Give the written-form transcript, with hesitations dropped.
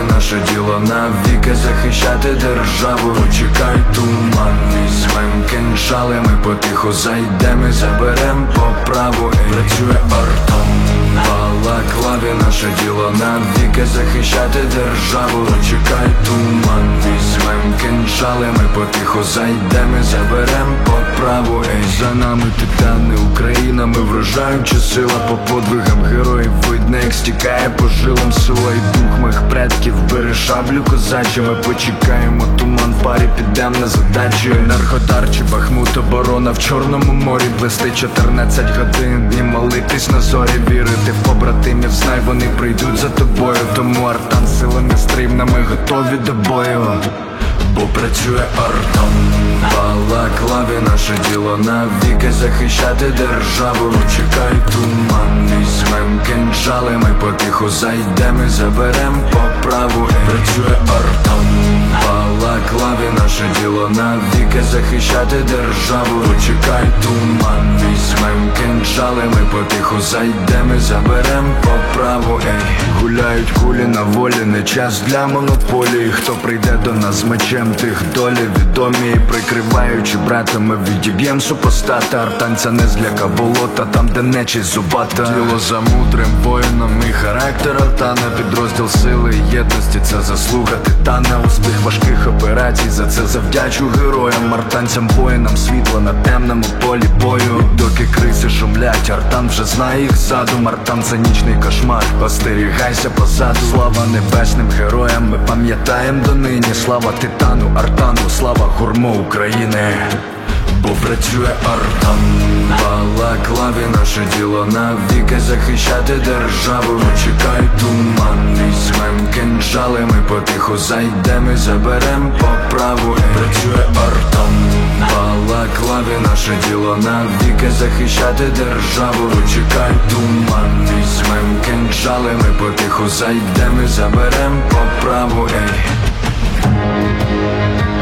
наше діло навіки захищати державу. Чекай туман, візьмем кинджали, ми потихо зайдем і заберем по праву. Працює артом, балаклаві, наше діло навіки захищати державу. Чекай туман, візьмем кинджали, ми потихо зайдем і заберем по праву. За нами титани, Україна, ми вражаюча сила. По подвигам героїв видно, як стікає по жилам сила і дух моїх предків. Бери шаблю козачі, ми почекаємо туман в парі, підем на задачу. Наркотарчі, Бахмут, оборона в Чорному морі. Вести 14 годин, дні молитись на зорі. Вірити в побратимів, знай, вони прийдуть за тобою. Тому артан сила нестримна, ми готові до бою. Бо працює артом, балаклаві, наше діло навіки захищати державу. Чекай туман, візьмем кинджали, ми потихо зайдем і заберем по праву. Працює артом, балаклаві, наше діло навіки захищати державу. Чекай туман, візьмем кинджали, ми потихо зайдем і заберем по праву. Гуляють кулі на волі, не час для монополії. Хто прийде до нас з мечем, тих долі відомі. І прикриваючи братами, відіб'єм супостата. Артанця не зляка болота, там де нечість зубата. Діло за мудрим воїном і характер артана. Підрозділ сили і єдності, це заслуга титана. Успіх важких операцій, за це завдячу героям. Артанцям, воїнам світла на темному полі бою. Доки криси шумлять, артан вже знає їх задум. Артан це нічний кошмар, остерігайся позаду. Слава небесним героям, ми пам'ятаєм донині. Слава титану, артану, слава гурмо України. Бо працює артан, балаклаві, наше діло навіки захищати державу. Чекай туман, візьмем кинджали, ми потихо зайдем і заберем по праву. Працює артан, балаклаві, наше діло навіки захищати державу. Чекай туман, візьмем кинджали, ми потихо зайдем і заберем по праву.